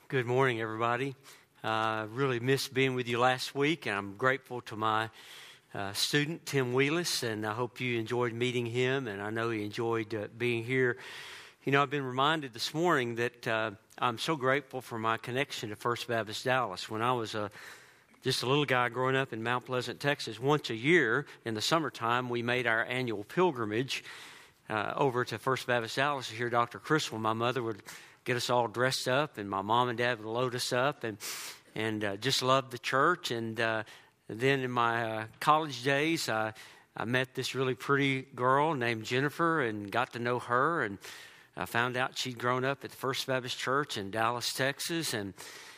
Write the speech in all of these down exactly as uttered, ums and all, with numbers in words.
Good morning, everybody. I uh, really missed being with you last week, and I'm grateful to my uh, student, Tim Wheelis, and I hope you enjoyed meeting him, and I know he enjoyed uh, being here. You know, I've been reminded this morning that uh, I'm so grateful for my connection to First Baptist Dallas. When I was a, just a little guy growing up in Mount Pleasant, Texas, once a year in the summertime, we made our annual pilgrimage uh, over to First Baptist Dallas to hear Doctor Criswell. My mother would get us all dressed up, and my mom and dad would load us up, and and uh, just loved the church. And uh, then in my uh, college days, I, I met this really pretty girl named Jennifer and got to know her, and I found out she'd grown up at the First Baptist Church in Dallas, Texas, and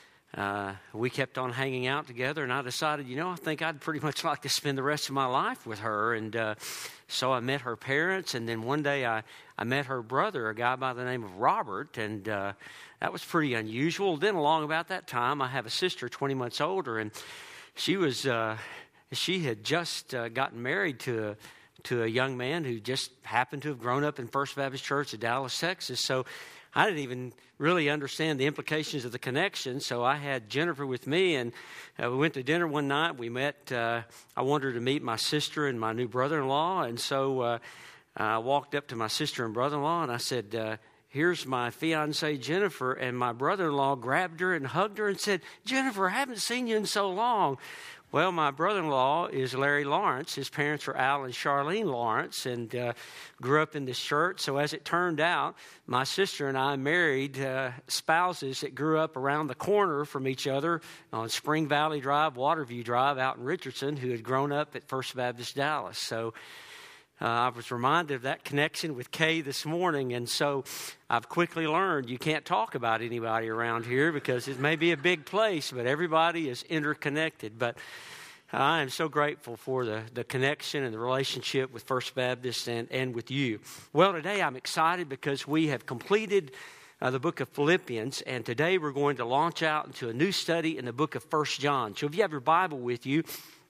uh, we kept on hanging out together, and I decided, you know, I think I'd pretty much like to spend the rest of my life with her. And uh, so I met her parents, and then one day I, I met her brother, a guy by the name of Robert, and uh, that was pretty unusual. Then along about that time, I have a sister twenty months older, and she was uh, she had just uh, gotten married to a, to a young man who just happened to have grown up in First Baptist Church of Dallas, Texas. So I didn't even really understand the implications of the connection, so I had Jennifer with me, and uh, we went to dinner one night. We met, uh, I wanted her to meet my sister and my new brother-in-law, and so uh, I walked up to my sister and brother-in-law, and I said, uh, here's my fiancée, Jennifer, and my brother-in-law grabbed her and hugged her and said, Jennifer, I haven't seen you in so long. Well, my brother-in-law is Larry Lawrence. His parents are Al and Charlene Lawrence, and uh, grew up in this church. So as it turned out, my sister and I married uh, spouses that grew up around the corner from each other on Spring Valley Drive, Waterview Drive out in Richardson, who had grown up at First Baptist Dallas. So uh, I was reminded of that connection with Kay this morning, and so I've quickly learned you can't talk about anybody around here because it may be a big place, but everybody is interconnected. But I am so grateful for the, the connection and the relationship with First Baptist and, and with you. Well, today I'm excited because we have completed uh, the book of Philippians, and today we're going to launch out into a new study in the book of First John. So if you have your Bible with you,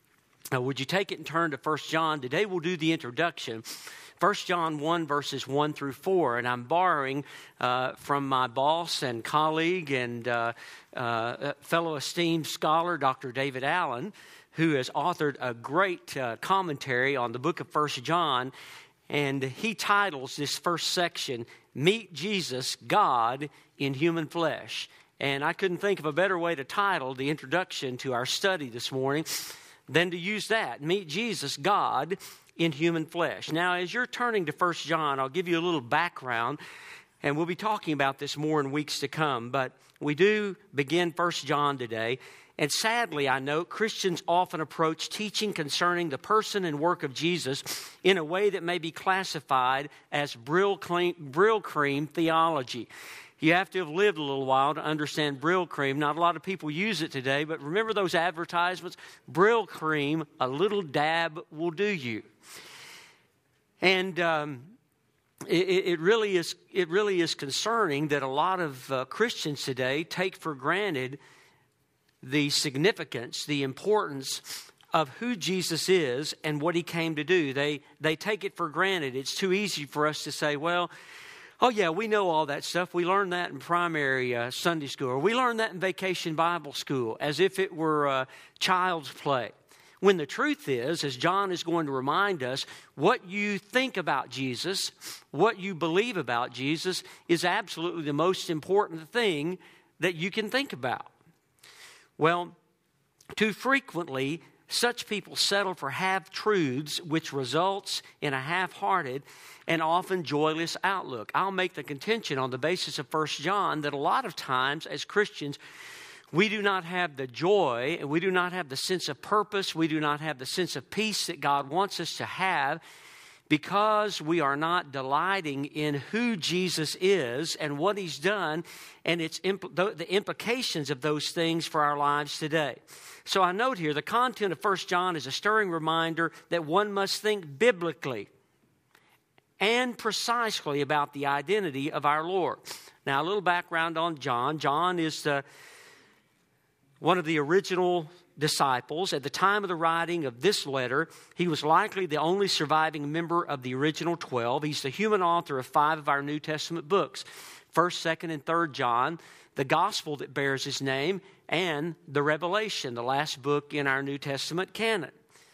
uh, would you take it and turn to First John? Today we'll do the introduction. First John one, verses one through four, and I'm borrowing uh, from my boss and colleague and uh, uh, fellow esteemed scholar, Doctor David Allen, who has authored a great uh, commentary on the book of First John, and he titles this first section, Meet Jesus, God in Human Flesh. And I couldn't think of a better way to title the introduction to our study this morning than to use that, Meet Jesus, God in human flesh. Now, as you're turning to First John, I'll give you a little background, and we'll be talking about this more in weeks to come, but we do begin First John today. And sadly, I note Christians often approach teaching concerning the person and work of Jesus in a way that may be classified as Brill cream, Brill cream theology. You have to have lived a little while to understand Brill cream. Not a lot of people use it today, but remember those advertisements? Brill cream, a little dab will do you. And um, it, it really is it really is concerning that a lot of uh, Christians today take for granted the significance, the importance of who Jesus is and what he came to do. They they take it for granted. It's too easy for us to say, well, oh yeah, we know all that stuff. We learned that in primary uh, Sunday school, or we learned that in vacation Bible school, as if it were uh, child's play. When the truth is, as John is going to remind us, what you think about Jesus, what you believe about Jesus, is absolutely the most important thing that you can think about. Well, too frequently, such people settle for half-truths, which results in a half-hearted and often joyless outlook. I'll make the contention on the basis of First John that a lot of times as Christians, we do not have the joy, and we do not have the sense of purpose, we do not have the sense of peace that God wants us to have because we are not delighting in who Jesus is and what he's done and its impl- the implications of those things for our lives today. So I note here the content of First John is a stirring reminder that one must think biblically and precisely about the identity of our Lord. Now, a little background on John. John is the, one of the original disciples. At the time of the writing of this letter, he was likely the only surviving member of the original twelve. He's the human author of five of our New Testament books, First, Second, and Third John, the Gospel that bears his name, and the Revelation, the last book in our New Testament canon.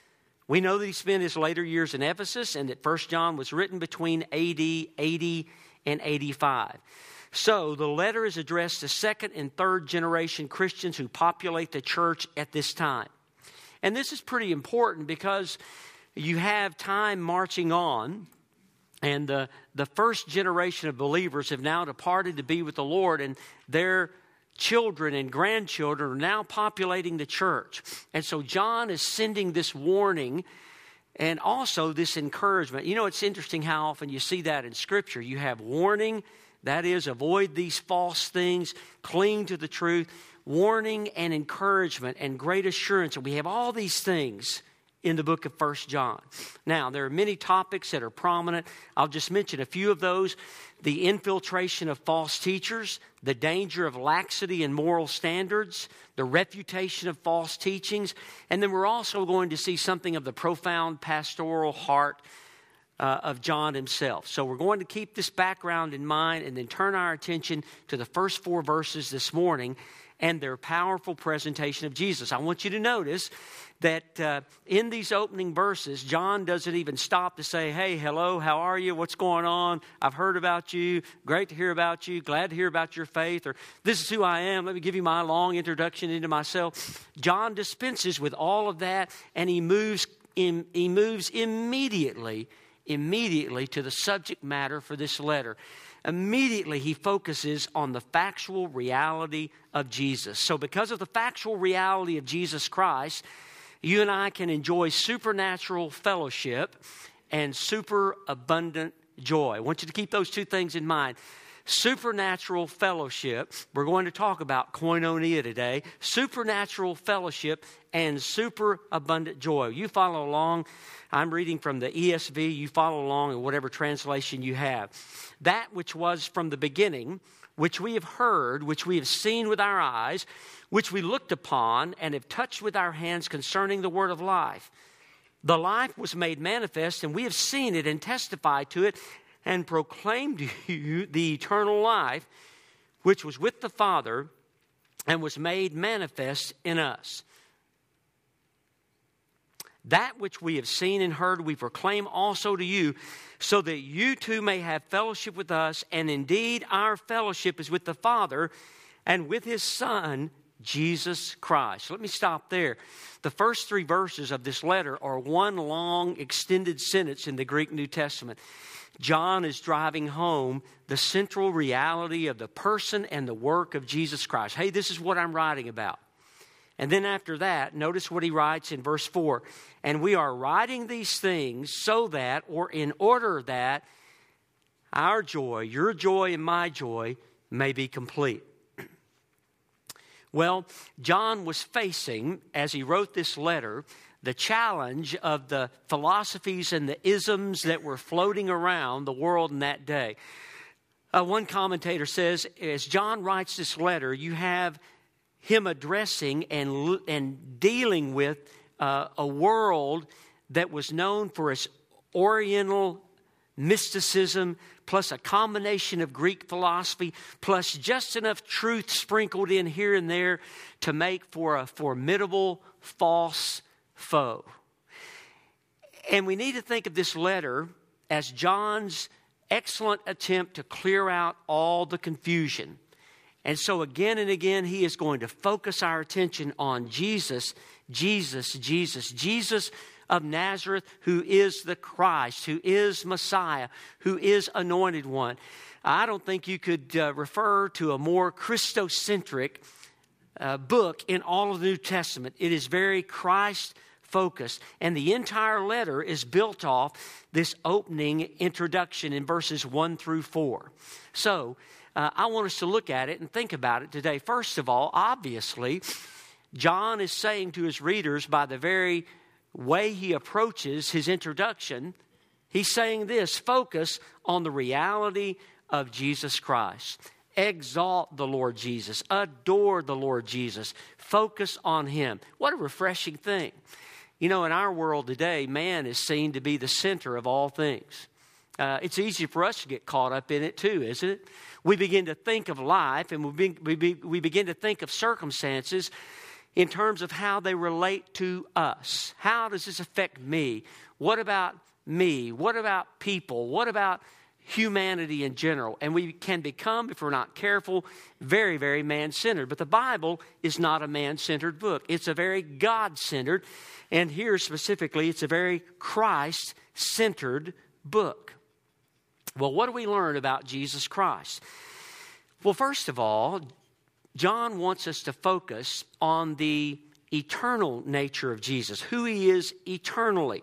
We know that he spent his later years in Ephesus and that First John was written between A D eighty and eighty-five. So the letter is addressed to second and third generation Christians who populate the church at this time. And this is pretty important because you have time marching on, and the, the first generation of believers have now departed to be with the Lord, and their children and grandchildren are now populating the church. And so John is sending this warning and also this encouragement. You know, it's interesting how often you see that in Scripture. You have warning, that is, avoid these false things, cling to the truth, warning and encouragement and great assurance. And we have all these things in the book of First John. Now, there are many topics that are prominent. I'll just mention a few of those. The infiltration of false teachers, the danger of laxity in moral standards, the refutation of false teachings, and then we're also going to see something of the profound pastoral heart uh, of John himself. So we're going to keep this background in mind and then turn our attention to the first four verses this morning and their powerful presentation of Jesus. I want you to notice that uh, in these opening verses, John doesn't even stop to say, hey, hello, how are you? What's going on? I've heard about you. Great to hear about you. Glad to hear about your faith. Or this is who I am. Let me give you my long introduction into myself. John dispenses with all of that, and he moves in, he moves immediately, immediately to the subject matter for this letter. Immediately, he focuses on the factual reality of Jesus. So because of the factual reality of Jesus Christ, you and I can enjoy supernatural fellowship and superabundant joy. I want you to keep those two things in mind. Supernatural fellowship, we're going to talk about koinonia today. Supernatural fellowship and superabundant joy. You follow along. I'm reading from the E S V. You follow along in whatever translation you have. That which was from the beginning, which we have heard, which we have seen with our eyes, which we looked upon and have touched with our hands concerning the word of life. The life was made manifest, and we have seen it and testified to it and proclaimed to you the eternal life, which was with the Father and was made manifest in us. That which we have seen and heard, we proclaim also to you, so that you too may have fellowship with us. And indeed, our fellowship is with the Father and with His Son, Jesus Christ. Let me stop there. The first three verses of this letter are one long extended sentence in the Greek New Testament. John is driving home the central reality of the person and the work of Jesus Christ. Hey, this is what I'm writing about. And then after that, notice what he writes in verse four. And we are writing these things so that, or in order that, our joy, your joy and my joy, may be complete. Well, John was facing, as he wrote this letter, the challenge of the philosophies and the isms that were floating around the world in that day. Uh, one commentator says, as John writes this letter, you have him addressing and, and dealing with uh, a world that was known for its Oriental mysticism, plus a combination of Greek philosophy, plus just enough truth sprinkled in here and there to make for a formidable false foe. And we need to think of this letter as John's excellent attempt to clear out all the confusion. And so again and again, he is going to focus our attention on Jesus, Jesus, Jesus, Jesus of Nazareth, who is the Christ, who is Messiah, who is Anointed One. I don't think you could uh, refer to a more Christocentric uh, book in all of the New Testament. It is very Christ-focused, and the entire letter is built off this opening introduction in verses one through four. So, Uh, I want us to look at it and think about it today. First of all, obviously, John is saying to his readers by the very way he approaches his introduction, he's saying this: focus on the reality of Jesus Christ. exalt the Lord Jesus, adore the Lord Jesus, focus on Him. What a refreshing thing. You know, in our world today, man is seen to be the center of all things. Uh, it's easy for us to get caught up in it too, isn't it? We begin to think of life and we, be, we, be, we begin to think of circumstances in terms of how they relate to us. How does this affect me? What about me? What about people? What about humanity in general? And we can become, if we're not careful, very, very man-centered. But the Bible is not a man-centered book. It's a very God-centered, and here specifically, it's a very Christ-centered book. Well, what do we learn about Jesus Christ? Well, first of all, John wants us to focus on the eternal nature of Jesus, who He is eternally.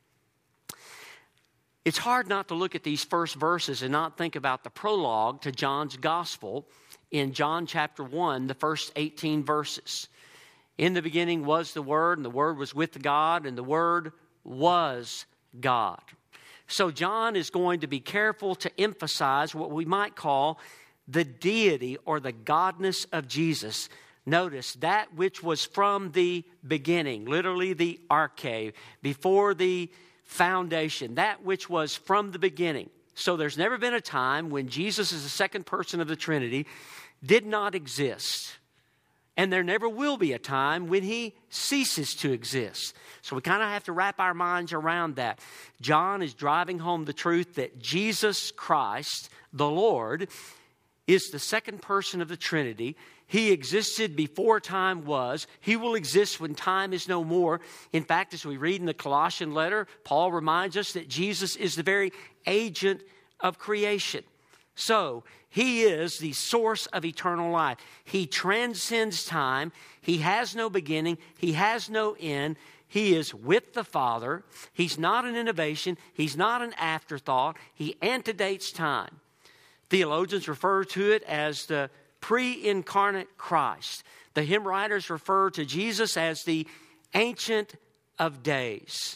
It's hard not to look at these first verses and not think about the prologue to John's Gospel in John chapter one, the first eighteen verses. In the beginning was the Word, and the Word was with God, and the Word was God. So John is going to be careful to emphasize what we might call the deity or the godness of Jesus. Notice, that which was from the beginning, literally the arche, before the foundation, that which was from the beginning. So there's never been a time when Jesus is the second person of the Trinity did not exist. And there never will be a time when He ceases to exist. So we kind of have to wrap our minds around that. John is driving home the truth that Jesus Christ, the Lord, is the second person of the Trinity. He existed before time was. He will exist when time is no more. In fact, as we read in the Colossian letter, Paul reminds us that Jesus is the very agent of creation. So, He is the source of eternal life. He transcends time. He has no beginning. He has no end. He is with the Father. He's not an innovation. He's not an afterthought. He antedates time. Theologians refer to it as the pre-incarnate Christ. The hymn writers refer to Jesus as the Ancient of Days.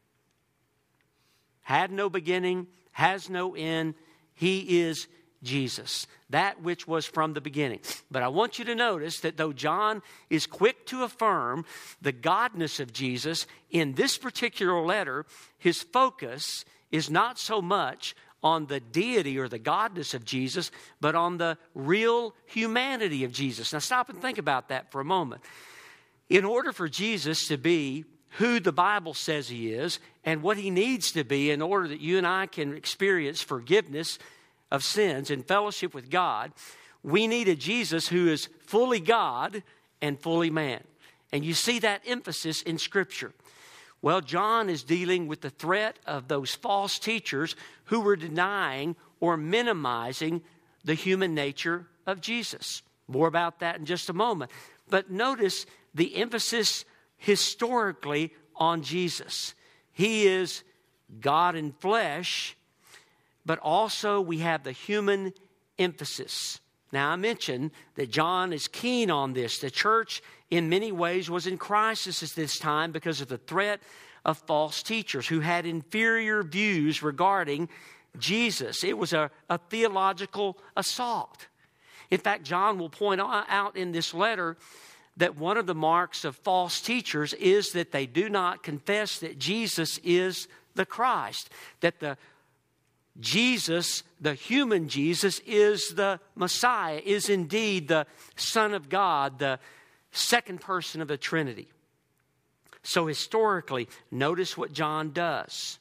Had no beginning, has no end. He is Jesus, that which was from the beginning. But I want you to notice that though John is quick to affirm the godness of Jesus, in this particular letter, his focus is not so much on the deity or the godness of Jesus, but on the real humanity of Jesus. Now stop and think about that for a moment. In order for Jesus to be who the Bible says He is and what He needs to be in order that you and I can experience forgiveness of sins and fellowship with God, we need a Jesus who is fully God and fully man. And you see that emphasis in Scripture. Well, John is dealing with the threat of those false teachers who were denying or minimizing the human nature of Jesus. More about that in just a moment. But notice the emphasis historically on Jesus. He is God in flesh, but also we have the human emphasis. Now, I mentioned that John is keen on this. The church, in many ways, was in crisis at this time because of the threat of false teachers who had inferior views regarding Jesus. It was a, a theological assault. In fact, John will point out in this letter that one of the marks of false teachers is that they do not confess that Jesus is the Christ, that the Jesus, the human Jesus, is the Messiah, is indeed the Son of God, the second person of the Trinity. So historically, notice what John does.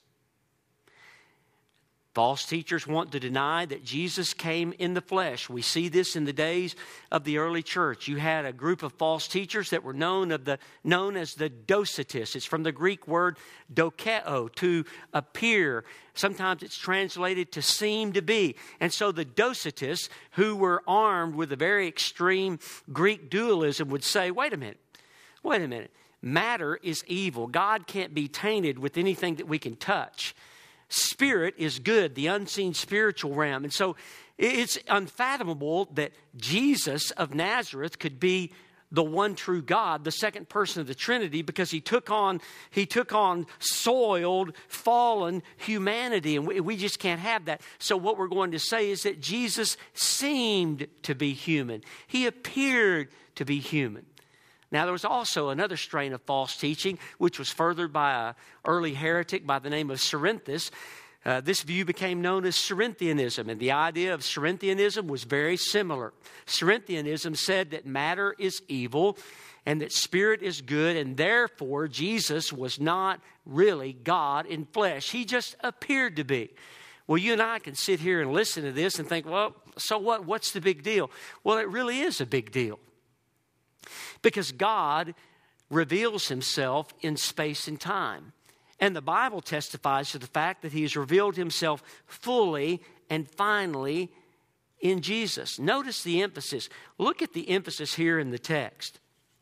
False teachers want to deny that Jesus came in the flesh. We see this in the days of the early church. You had a group of false teachers that were known of the known as the Docetists. It's from the Greek word dokeo, to appear. Sometimes it's translated to seem to be. And so the Docetists, who were armed with a very extreme Greek dualism, would say, wait a minute, wait a minute. Matter is evil. God can't be tainted with anything that we can touch. Spirit is good, the unseen spiritual realm. And so it's unfathomable that Jesus of Nazareth could be the one true God, the second person of the Trinity, because he took on he took on soiled, fallen humanity, and we, we just can't have that. So what we're going to say is that Jesus seemed to be human. He appeared to be human. Now, there was also another strain of false teaching, which was furthered by an early heretic by the name of Cerinthus. Uh, this view became known as Cerinthianism, and the idea of Cerinthianism was very similar. Cerinthianism said that matter is evil and that spirit is good, and therefore Jesus was not really God in flesh. He just appeared to be. Well, you and I can sit here and listen to this and think, well, so what? What's the big deal? Well, it really is a big deal. Because God reveals himself in space and time. And the Bible testifies to the fact that he has revealed himself fully and finally in Jesus. Notice the emphasis. Look at the emphasis here in the text.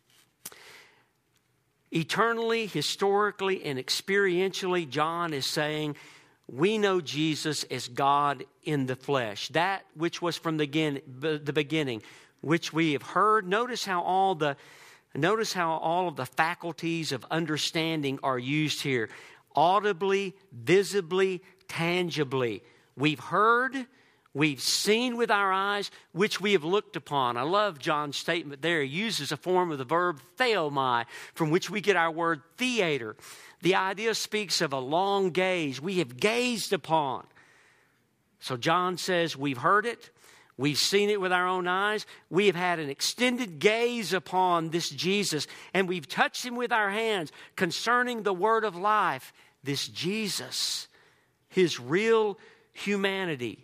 Eternally, historically, and experientially, John is saying, we know Jesus as God in the flesh. That which was from the beginning, which we have heard. Notice how all the Notice how all of the faculties of understanding are used here. Audibly, visibly, tangibly. We've heard, we've seen with our eyes, which we have looked upon. I love John's statement there. He uses a form of the verb theomai, from which we get our word theater. The idea speaks of a long gaze. We have gazed upon. So John says we've heard it. We've seen it with our own eyes. We have had an extended gaze upon this Jesus, and we've touched him with our hands concerning the word of life. This Jesus, his real humanity.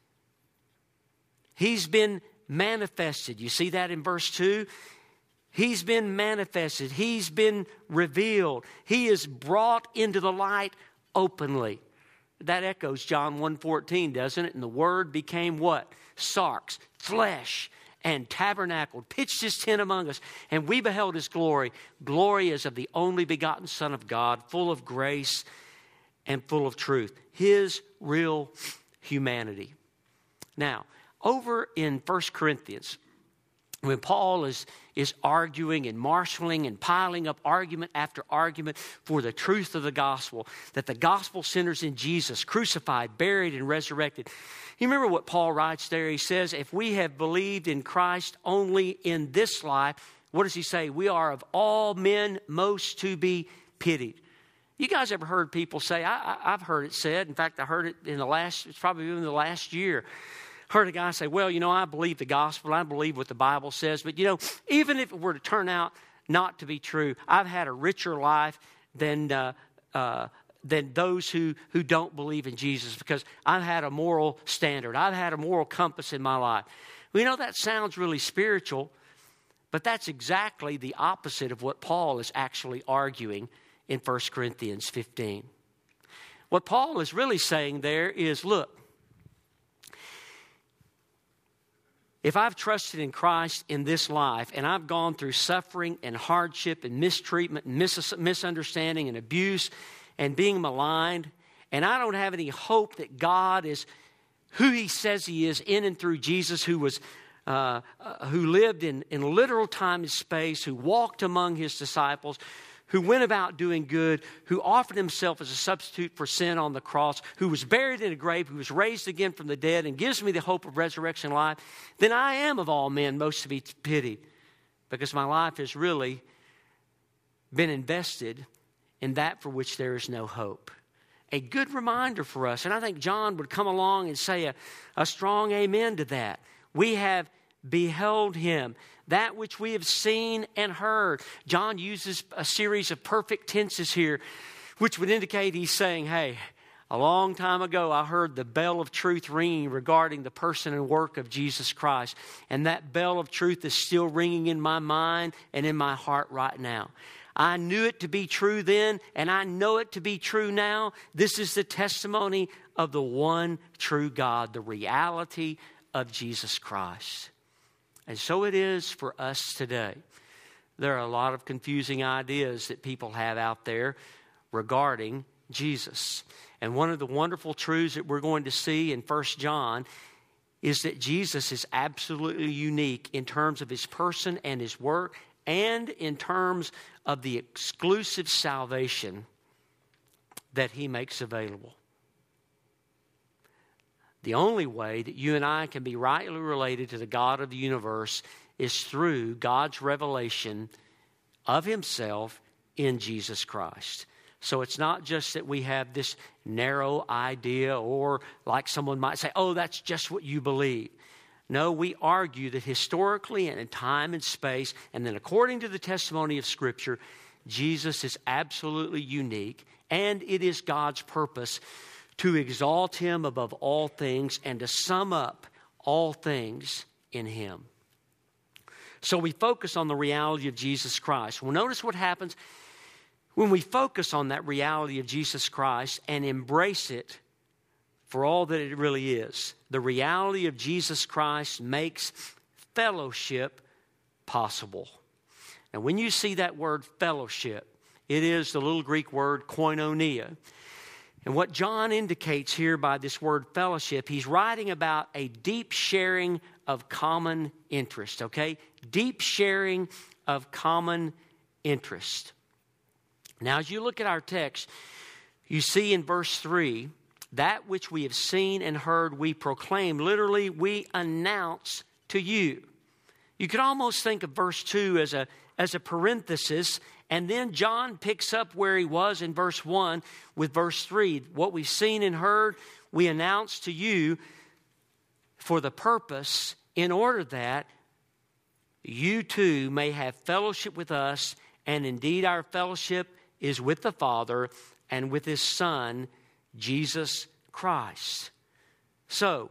He's been manifested. You see that in verse two? He's been manifested. He's been revealed. He is brought into the light openly. That echoes John one fourteen, doesn't it? And the Word became what? Sarx, flesh, and tabernacled, pitched his tent among us, and we beheld his glory. Glory as of the only begotten Son of God, full of grace and full of truth. His real humanity. Now, over in First Corinthians, when Paul is, is arguing and marshaling and piling up argument after argument for the truth of the gospel, that the gospel centers in Jesus, crucified, buried, and resurrected. You remember what Paul writes there? He says, if we have believed in Christ only in this life, what does he say? We are of all men most to be pitied. You guys ever heard people say, I, I, I've heard it said, in fact, I heard it in the last, it's probably in the last year, heard a guy say, well, you know, I believe the gospel. I believe what the Bible says. But, you know, even if it were to turn out not to be true, I've had a richer life than uh, uh, than those who, who don't believe in Jesus, because I've had a moral standard. I've had a moral compass in my life. Well, you know, that sounds really spiritual, but that's exactly the opposite of what Paul is actually arguing in First Corinthians fifteen. What Paul is really saying there is, look, if I've trusted in Christ in this life and I've gone through suffering and hardship and mistreatment and mis- misunderstanding and abuse and being maligned, and I don't have any hope that God is who he says he is in and through Jesus, who was uh, uh, who lived in, in literal time and space, who walked among his disciples, who went about doing good, who offered himself as a substitute for sin on the cross, who was buried in a grave, who was raised again from the dead and gives me the hope of resurrection life, then I am of all men most to be pitied, because my life has really been invested in that for which there is no hope. A good reminder for us, and I think John would come along and say a, a strong amen to that. We have beheld him, that which we have seen and heard. John uses a series of perfect tenses here, which would indicate he's saying, hey, a long time ago I heard the bell of truth ringing regarding the person and work of Jesus Christ. And that bell of truth is still ringing in my mind and in my heart right now. I knew it to be true then, and I know it to be true now. This is the testimony of the one true God, the reality of Jesus Christ. And so it is for us today. There are a lot of confusing ideas that people have out there regarding Jesus. And one of the wonderful truths that we're going to see in First John is that Jesus is absolutely unique in terms of his person and his work and in terms of the exclusive salvation that he makes available. The only way that you and I can be rightly related to the God of the universe is through God's revelation of himself in Jesus Christ. So it's not just that we have this narrow idea, or like someone might say, oh, that's just what you believe. No, we argue that historically and in time and space, and then according to the testimony of Scripture, Jesus is absolutely unique, and it is God's purpose to exalt him above all things and to sum up all things in him. So we focus on the reality of Jesus Christ. Well, notice what happens when we focus on that reality of Jesus Christ and embrace it for all that it really is. The reality of Jesus Christ makes fellowship possible. And when you see that word fellowship, it is the little Greek word koinonia. And what John indicates here by this word fellowship, he's writing about a deep sharing of common interest, okay? Deep sharing of common interest. Now, as you look at our text, you see in verse three, that which we have seen and heard we proclaim. Literally, we announce to you. You could almost think of verse two as a, as a parenthesis. And then John picks up where he was in verse one with verse three. What we've seen and heard, we announce to you for the purpose, in order that you too may have fellowship with us. And indeed, our fellowship is with the Father and with his Son, Jesus Christ. So,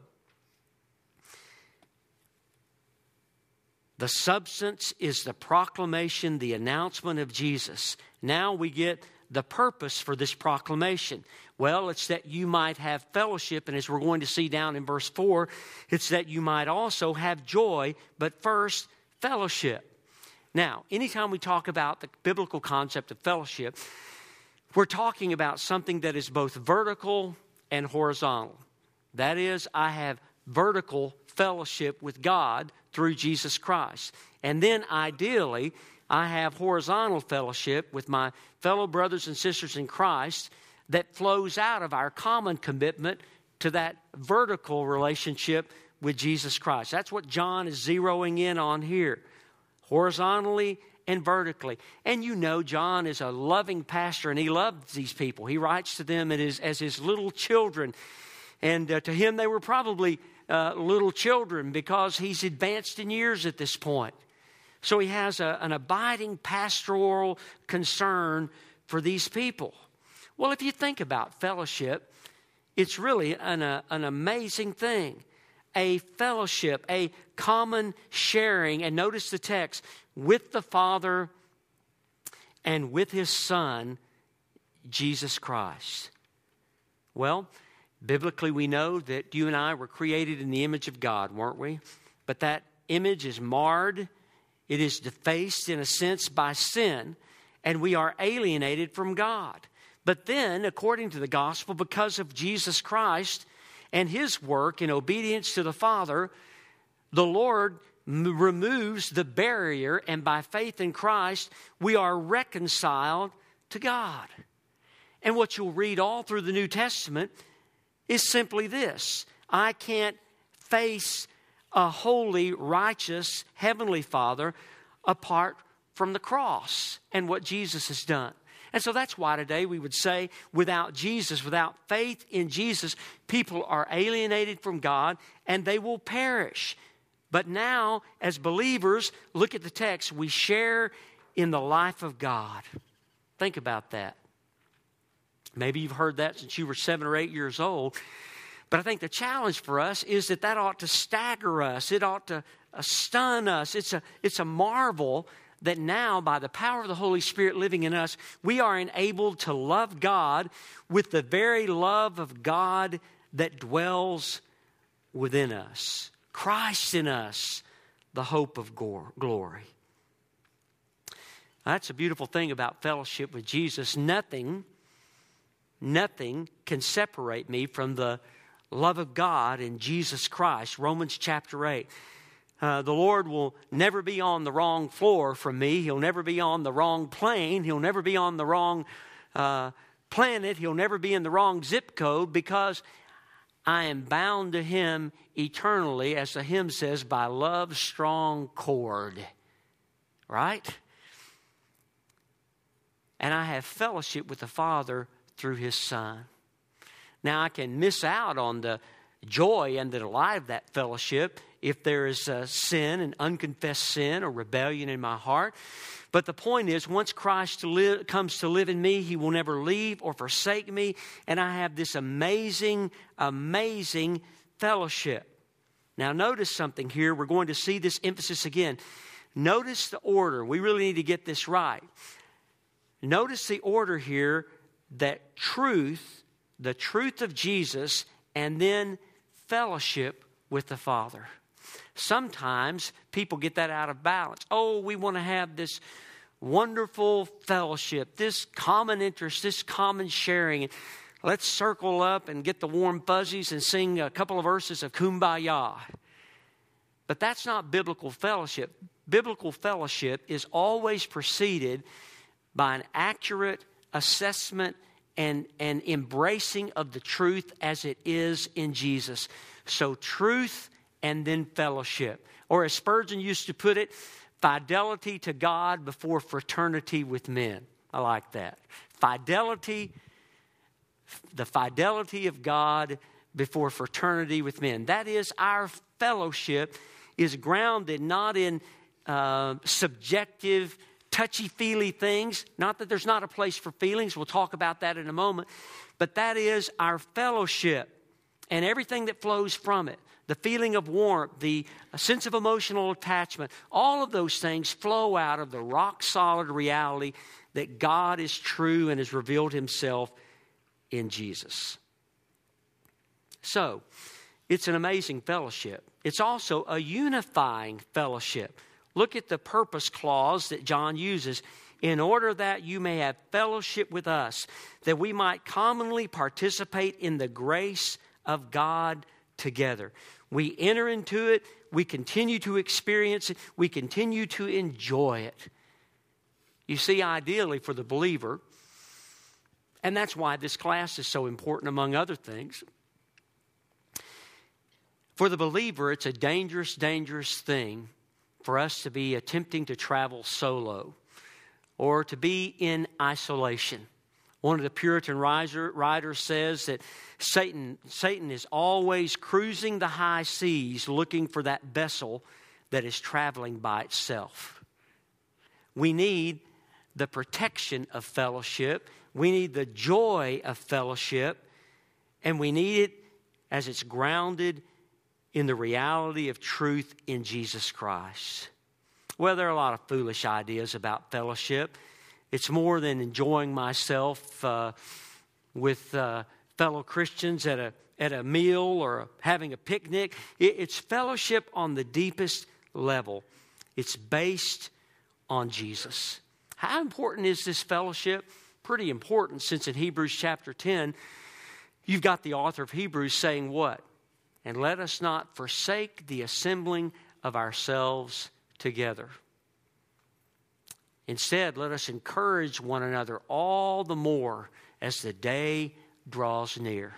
the substance is the proclamation, the announcement of Jesus. Now we get the purpose for this proclamation. Well, it's that you might have fellowship, and as we're going to see down in verse four, it's that you might also have joy, but first, fellowship. Now, anytime we talk about the biblical concept of fellowship, we're talking about something that is both vertical and horizontal. That is, I have vertical fellowship with God through Jesus Christ. And then ideally, I have horizontal fellowship with my fellow brothers and sisters in Christ that flows out of our common commitment to that vertical relationship with Jesus Christ. That's what John is zeroing in on here. Horizontally and vertically. And you know, John is a loving pastor, and he loves these people. He writes to them as his, as his little children. And uh, to him, they were probably uh, little children because he's advanced in years at this point. So he has a, an abiding pastoral concern for these people. Well, if you think about fellowship, it's really an, uh, an amazing thing. A fellowship, a common sharing, and notice the text, with the Father and with his Son, Jesus Christ. Well, biblically we know that you and I were created in the image of God, weren't we? But that image is marred, it is defaced in a sense by sin, and we are alienated from God. But then, according to the gospel, because of Jesus Christ and his work in obedience to the Father, the Lord m- removes the barrier, and by faith in Christ, we are reconciled to God. And what you'll read all through the New Testament is simply this: I can't face a holy, righteous, heavenly Father apart from the cross and what Jesus has done. And so that's why today we would say, without Jesus, without faith in Jesus, people are alienated from God and they will perish. But now, as believers, look at the text, we share in the life of God. Think about that. Maybe you've heard that since you were seven or eight years old. But I think the challenge for us is that that ought to stagger us. It ought to uh, stun us. It's a, it's a marvel that now, by the power of the Holy Spirit living in us, we are enabled to love God with the very love of God that dwells within us. Christ in us, the hope of glory. That's a beautiful thing about fellowship with Jesus. Nothing, nothing can separate me from the love of God in Jesus Christ. Romans chapter eight. Uh, the Lord will never be on the wrong floor from me. He'll never be on the wrong plane. He'll never be on the wrong uh, planet. He'll never be in the wrong zip code, because I am bound to Him eternally, as the hymn says, by love's strong cord. Right? And I have fellowship with the Father through His Son. Now, I can miss out on the joy and the delight of that fellowship if there is a sin, an unconfessed sin or rebellion in my heart. But the point is, once Christ to live, comes to live in me, He will never leave or forsake me. And I have this amazing, amazing fellowship. Now, notice something here. We're going to see this emphasis again. Notice the order. We really need to get this right. Notice the order here, that truth, the truth of Jesus, and then fellowship with the Father. Sometimes people get that out of balance. Oh, we want to have this wonderful fellowship, this common interest, this common sharing. Let's circle up and get the warm fuzzies and sing a couple of verses of Kumbaya. But that's not biblical fellowship. Biblical fellowship is always preceded by an accurate assessment and, and embracing of the truth as it is in Jesus. So truth and then fellowship. Or as Spurgeon used to put it, fidelity to God before fraternity with men. I like that. Fidelity, the fidelity of God before fraternity with men. That is, our fellowship is grounded not in uh, subjective, touchy-feely things. Not that there's not a place for feelings. We'll talk about that in a moment. But that is our fellowship and everything that flows from it. The feeling of warmth, the sense of emotional attachment, all of those things flow out of the rock-solid reality that God is true and has revealed Himself in Jesus. So, it's an amazing fellowship. It's also a unifying fellowship. Look at the purpose clause that John uses. In order that you may have fellowship with us, that we might commonly participate in the grace of God together. We enter into it. We continue to experience it. We continue to enjoy it. You see, ideally for the believer, and that's why this class is so important among other things. For the believer, it's a dangerous, dangerous thing for us to be attempting to travel solo or to be in isolation. One of the Puritan writers says that Satan, Satan is always cruising the high seas looking for that vessel that is traveling by itself. We need the protection of fellowship. We need the joy of fellowship. And we need it as it's grounded in the reality of truth in Jesus Christ. Well, there are a lot of foolish ideas about fellowship. It's more than enjoying myself uh, with uh, fellow Christians at a at a meal or having a picnic. It, it's fellowship on the deepest level. It's based on Jesus. How important is this fellowship? Pretty important, since in Hebrews chapter ten, you've got the author of Hebrews saying what? And let us not forsake the assembling of ourselves together. Instead, let us encourage one another all the more as the day draws near.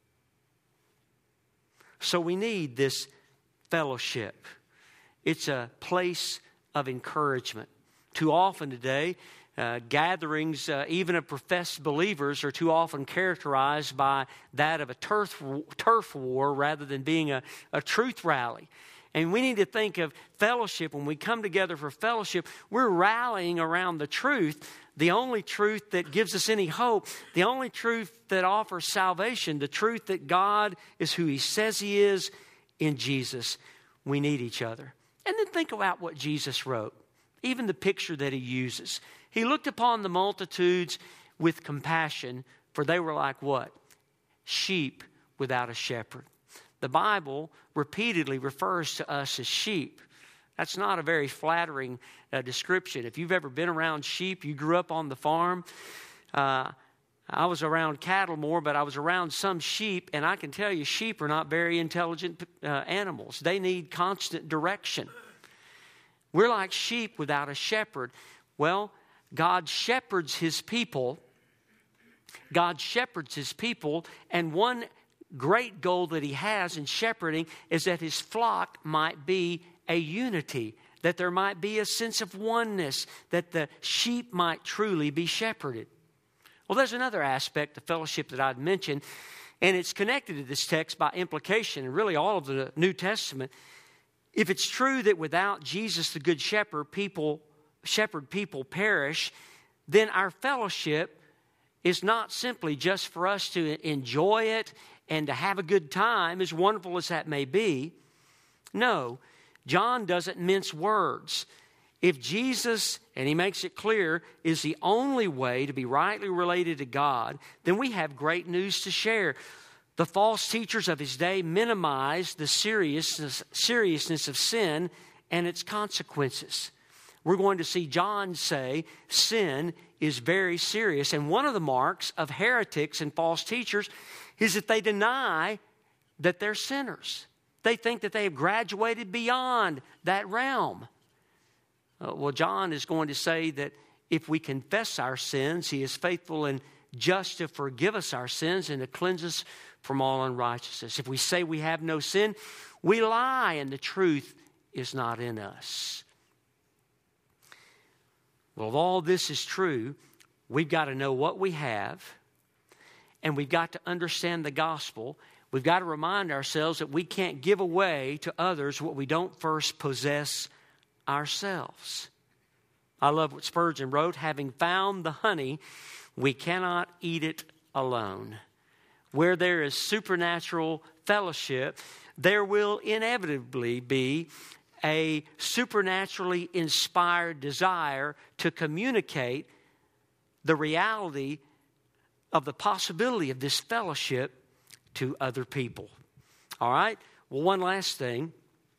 So we need this fellowship. It's a place of encouragement. Too often today, uh, gatherings, uh, even of professed believers, are too often characterized by that of a turf, turf war rather than being a, a truth rally. And we need to think of fellowship. When we come together for fellowship, we're rallying around the truth, the only truth that gives us any hope, the only truth that offers salvation, the truth that God is who He says He is in Jesus. We need each other. And then think about what Jesus wrote, even the picture that He uses. He looked upon the multitudes with compassion, for they were like what? Sheep without a shepherd. The Bible repeatedly refers to us as sheep. That's not a very flattering uh, description. If you've ever been around sheep, you grew up on the farm, uh, I was around cattle more, but I was around some sheep, and I can tell you sheep are not very intelligent uh, animals. They need constant direction. We're like sheep without a shepherd. Well, God shepherds his people. God shepherds his people, and one great goal that he has in shepherding is that his flock might be a unity, that there might be a sense of oneness, that the sheep might truly be shepherded. Well, there's another aspect of fellowship that I'd mentioned, and it's connected to this text by implication, and really all of the New Testament. If it's true that without Jesus, the Good Shepherd, people, shepherd people perish, then our fellowship is not simply just for us to enjoy it and to have a good time, as wonderful as that may be. No, John doesn't mince words. If Jesus, and he makes it clear, is the only way to be rightly related to God, then we have great news to share. The false teachers of his day minimized the seriousness, seriousness of sin and its consequences. We're going to see John say sin is very serious. And one of the marks of heretics and false teachers is that they deny that they're sinners. They think that they have graduated beyond that realm. Uh, well, John is going to say that if we confess our sins, he is faithful and just to forgive us our sins and to cleanse us from all unrighteousness. If we say we have no sin, we lie and the truth is not in us. Well, if all this is true, we've got to know what we have, and we've got to understand the gospel. We've got to remind ourselves that we can't give away to others what we don't first possess ourselves. I love what Spurgeon wrote, having found the honey, we cannot eat it alone. Where there is supernatural fellowship, there will inevitably be a supernaturally inspired desire to communicate the reality of the possibility of this fellowship to other people. All right? Well, one last thing.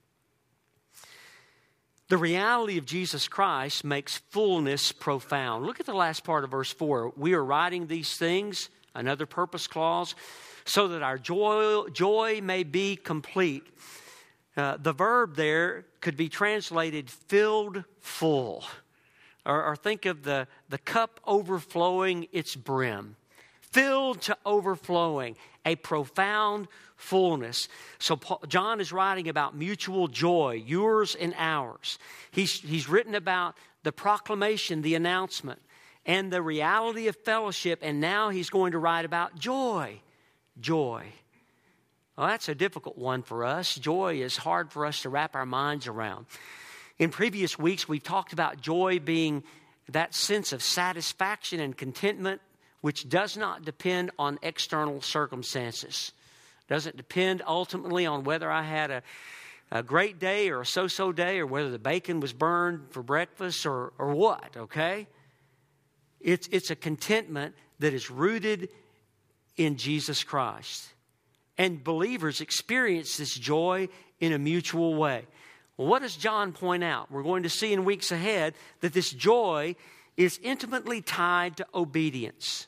The reality of Jesus Christ makes fullness profound. Look at the last part of verse four. We are writing these things, another purpose clause, so that our joy, joy may be complete. Uh, the verb there could be translated filled full. Or, or think of the, the cup overflowing its brim. Filled to overflowing, a profound fullness. So Paul, John is writing about mutual joy, yours and ours. He's, he's written about the proclamation, the announcement, and the reality of fellowship. And now he's going to write about joy. Joy. Well, that's a difficult one for us. Joy is hard for us to wrap our minds around. In previous weeks, we've talked about joy being that sense of satisfaction and contentment which does not depend on external circumstances. Doesn't depend ultimately on whether I had a, a great day or a so-so day or whether the bacon was burned for breakfast or, or what, okay? It's, it's a contentment that is rooted in Jesus Christ. And believers experience this joy in a mutual way. Well, what does John point out? We're going to see in weeks ahead that this joy is intimately tied to obedience.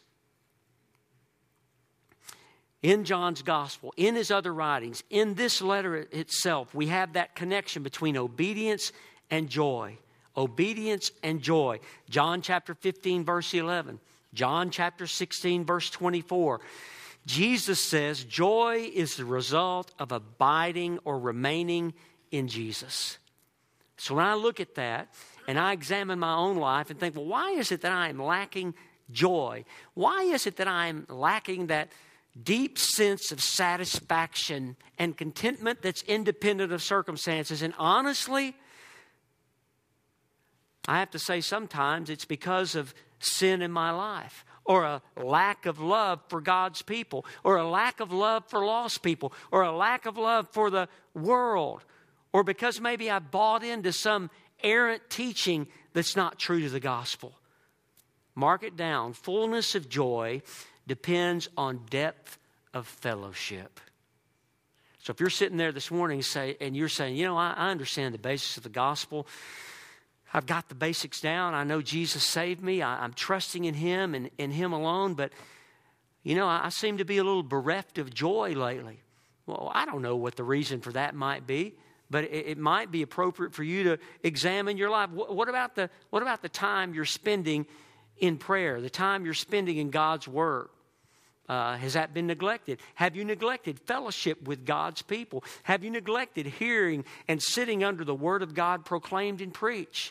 In John's gospel, in his other writings, in this letter itself, we have that connection between obedience and joy. Obedience and joy. John chapter fifteen, verse eleven. John chapter sixteen, verse twenty-four. Jesus says joy is the result of abiding or remaining in Jesus. So when I look at that and I examine my own life and think, well, why is it that I am lacking joy? Why is it that I am lacking that deep sense of satisfaction and contentment that's independent of circumstances? And honestly, I have to say sometimes it's because of sin in my life, or a lack of love for God's people, or a lack of love for lost people, or a lack of love for the world, or because maybe I bought into some errant teaching that's not true to the gospel. Mark it down. Fullness of joy depends on depth of fellowship. So if you're sitting there this morning say, and you're saying, you know, I, I understand the basis of the gospel. I've got the basics down. I know Jesus saved me. I, I'm trusting in Him and in Him alone. But you know, I, I seem to be a little bereft of joy lately. Well, I don't know what the reason for that might be, but it, it might be appropriate for you to examine your life. What, what about the what about the time you're spending in prayer, the time you're spending in God's Word? Uh, has that been neglected? Have you neglected fellowship with God's people? Have you neglected hearing and sitting under the Word of God proclaimed and preached?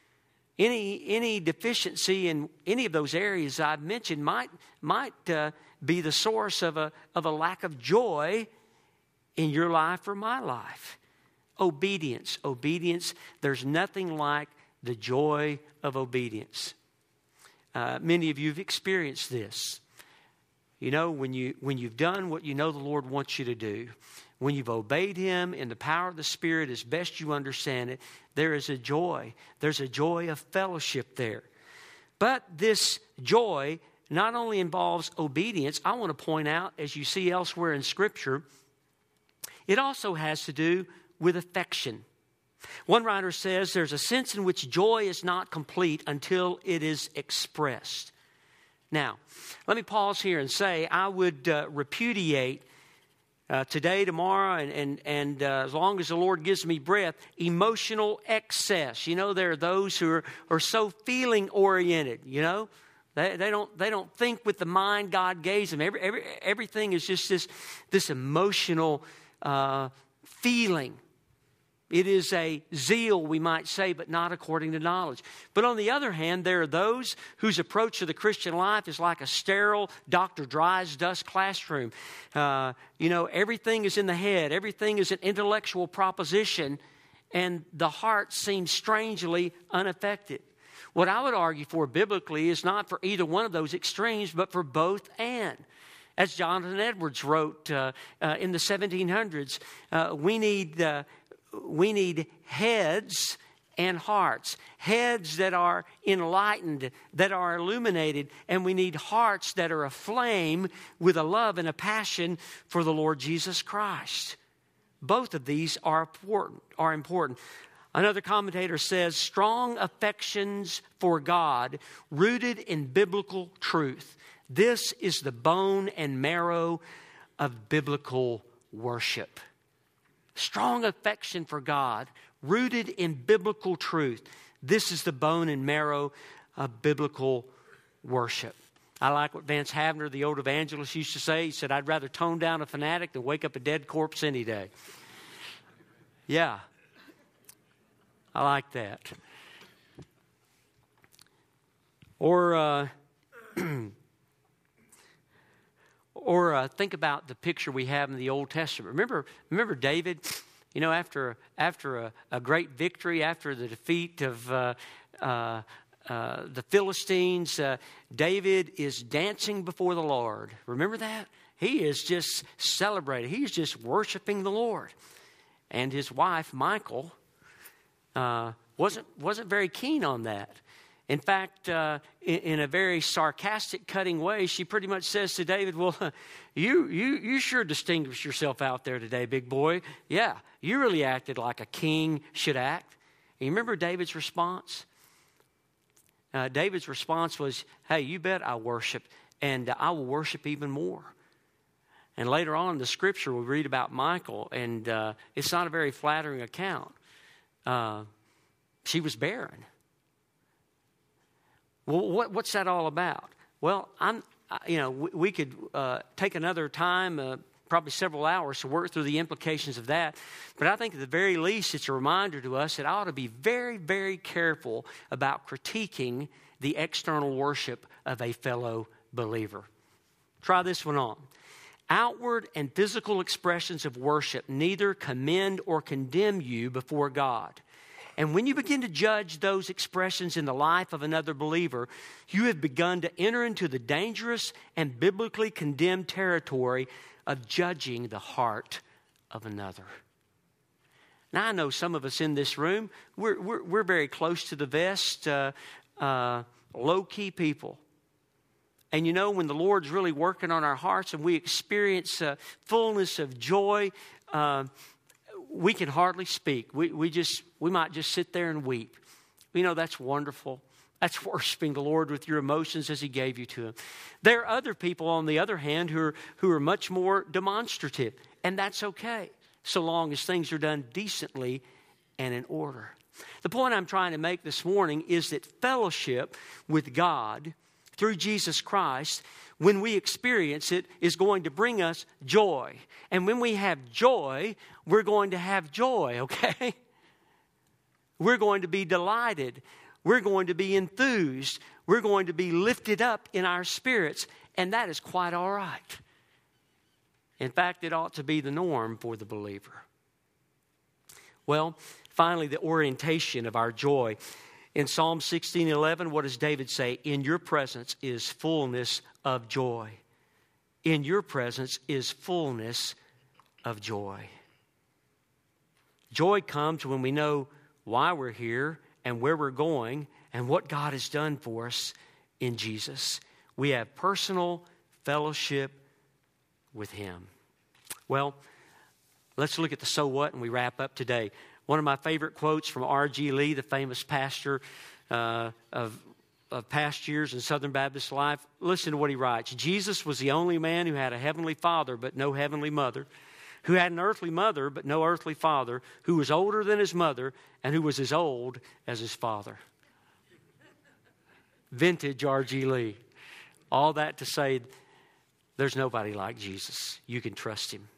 Any any deficiency in any of those areas I've mentioned might might uh, be the source of a of a lack of joy in your life or my life. Obedience, obedience. There's nothing like the joy of obedience. Uh, many of you have experienced this. You know, when you when you've done what you know the Lord wants you to do, when you've obeyed Him in the power of the Spirit as best you understand it, there is a joy. There's a joy of fellowship there. But this joy not only involves obedience, I want to point out, as you see elsewhere in Scripture, it also has to do with affection. One writer says there's a sense in which joy is not complete until it is expressed. Now, let me pause here and say I would uh, repudiate uh, today, tomorrow, and, and, and uh, as long as the Lord gives me breath, emotional excess. You know, there are those who are, are so feeling-oriented, you know. They, they don't they don't think with the mind God gave them. Every, every, everything is just this, this emotional uh, feeling. It is a zeal, we might say, but not according to knowledge. But on the other hand, there are those whose approach to the Christian life is like a sterile Doctor Dry's dust classroom. Uh, you know, everything is in the head. Everything is an intellectual proposition, and the heart seems strangely unaffected. What I would argue for biblically is not for either one of those extremes, but for both and. As Jonathan Edwards wrote uh, uh, in the seventeen hundreds, uh, we need... Uh, We need heads and hearts. Heads that are enlightened, that are illuminated, and we need hearts that are aflame with a love and a passion for the Lord Jesus Christ. Both of these are important. Are important. Another commentator says, strong affections for God rooted in biblical truth. This is the bone and marrow of biblical worship. Strong affection for God, rooted in biblical truth. This is the bone and marrow of biblical worship. I like what Vance Havner, the old evangelist, used to say. He said, I'd rather tone down a fanatic than wake up a dead corpse any day. Yeah, I like that. Or... Uh, Or uh, think about the picture we have in the Old Testament. Remember, remember David. You know, after after a, a great victory, after the defeat of uh, uh, uh, the Philistines, uh, David is dancing before the Lord. Remember that? He is just celebrating. He's just worshiping the Lord. And his wife, Michal, uh, wasn't wasn't very keen on that. In fact, uh, in, in a very sarcastic, cutting way, she pretty much says to David, well, you, you, you sure distinguished yourself out there today, big boy. Yeah, you really acted like a king should act. And you remember David's response? Uh, David's response was, hey, you bet I worship, and uh, I will worship even more. And later on in the scripture, we read about Michal, and uh, it's not a very flattering account. Uh, she was barren. Well, what, what's that all about? Well, I'm, you know, we, we could uh, take another time, uh, probably several hours, to work through the implications of that. But I think at the very least, it's a reminder to us that I ought to be very, very careful about critiquing the external worship of a fellow believer. Try this one on. Outward and physical expressions of worship neither commend or condemn you before God. And when you begin to judge those expressions in the life of another believer, you have begun to enter into the dangerous and biblically condemned territory of judging the heart of another. Now, I know some of us in this room, we're, we're, we're very close to the vest, uh, uh, low-key people. And you know, when the Lord's really working on our hearts and we experience uh, fullness of joy, uh, we can hardly speak. We we just we might just sit there and weep. You know, that's wonderful. That's worshiping the Lord with your emotions as He gave you to Him. There are other people, on the other hand, who are, who are much more demonstrative. And that's okay, so long as things are done decently and in order. The point I'm trying to make this morning is that fellowship with God through Jesus Christ, when we experience it, is going to bring us joy. And when we have joy, we're going to have joy, okay? We're going to be delighted. We're going to be enthused. We're going to be lifted up in our spirits. And that is quite all right. In fact, it ought to be the norm for the believer. Well, finally, the orientation of our joy. In Psalm sixteen eleven, what does David say? In your presence is fullness of joy. In your presence is fullness of joy. Joy comes when we know why we're here and where we're going and what God has done for us in Jesus. We have personal fellowship with Him. Well, let's look at the so what and we wrap up today. One of my favorite quotes from R G Lee, the famous pastor uh, of, of past years in Southern Baptist life. Listen to what he writes. Jesus was the only man who had a heavenly father but no heavenly mother, who had an earthly mother but no earthly father, who was older than his mother and who was as old as his father. Vintage R G Lee. All that to say, there's nobody like Jesus. You can trust Him.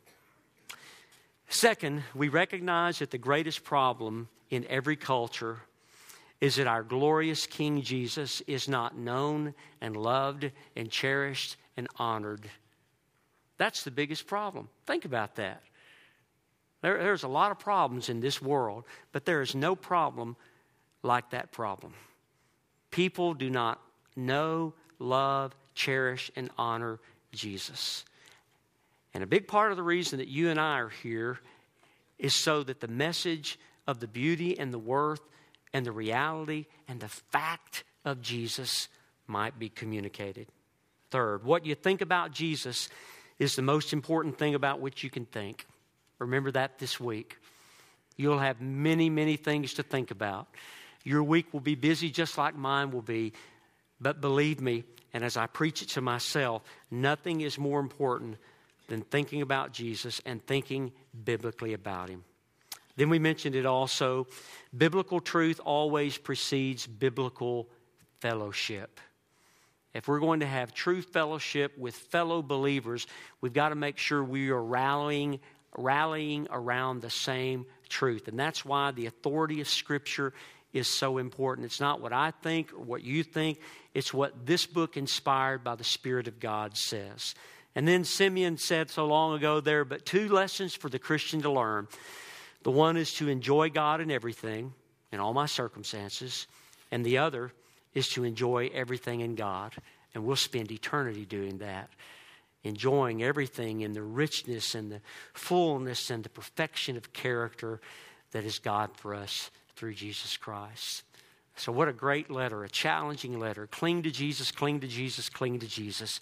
Second, we recognize that the greatest problem in every culture is that our glorious King Jesus is not known and loved and cherished and honored. That's the biggest problem. Think about that. There, there's a lot of problems in this world, but there is no problem like that problem. People do not know, love, cherish, and honor Jesus. And a big part of the reason that you and I are here is so that the message of the beauty and the worth and the reality and the fact of Jesus might be communicated. Third, what you think about Jesus is the most important thing about which you can think. Remember that this week. You'll have many, many things to think about. Your week will be busy just like mine will be. But believe me, and as I preach it to myself, nothing is more important than thinking about Jesus and thinking biblically about Him. Then we mentioned it also. Biblical truth always precedes biblical fellowship. If we're going to have true fellowship with fellow believers, we've got to make sure we are rallying, rallying around the same truth. And that's why the authority of Scripture is so important. It's not what I think or what you think. It's what this book, inspired by the Spirit of God, says. And then Simeon said so long ago, there are but two lessons for the Christian to learn. The one is to enjoy God in everything, in all my circumstances. And the other is to enjoy everything in God. And we'll spend eternity doing that. Enjoying everything in the richness and the fullness and the perfection of character that is God for us through Jesus Christ. So what a great letter, a challenging letter. Cling to Jesus, cling to Jesus, cling to Jesus.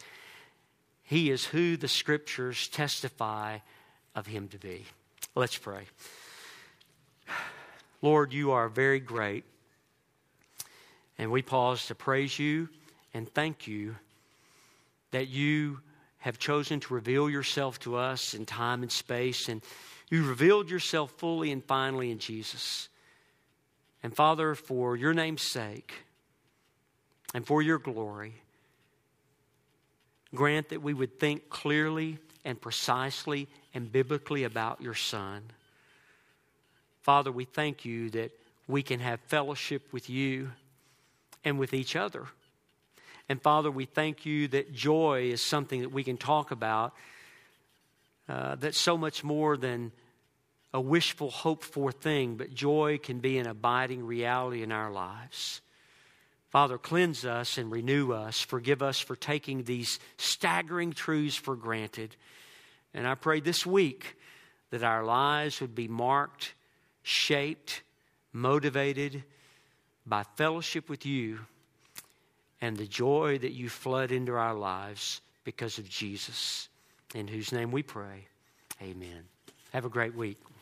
He is who the Scriptures testify of Him to be. Let's pray. Lord, You are very great. And we pause to praise You and thank You that You have chosen to reveal Yourself to us in time and space. And You revealed Yourself fully and finally in Jesus. And Father, for Your name's sake and for Your glory, grant that we would think clearly and precisely and biblically about Your Son. Father, we thank You that we can have fellowship with You and with each other. And Father, we thank You that joy is something that we can talk about uh, that's so much more than a wishful, hoped-for thing, but joy can be an abiding reality in our lives. Father, cleanse us and renew us. Forgive us for taking these staggering truths for granted. And I pray this week that our lives would be marked, shaped, motivated by fellowship with You and the joy that You flood into our lives because of Jesus, in whose name we pray. Amen. Have a great week.